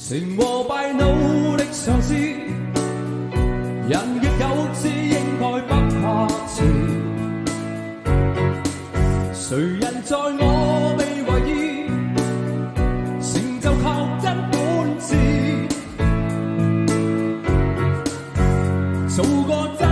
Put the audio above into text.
成和败努力尝试，人亦有志應該不怕遲。誰人在我未為意，成就靠真本事，做個真。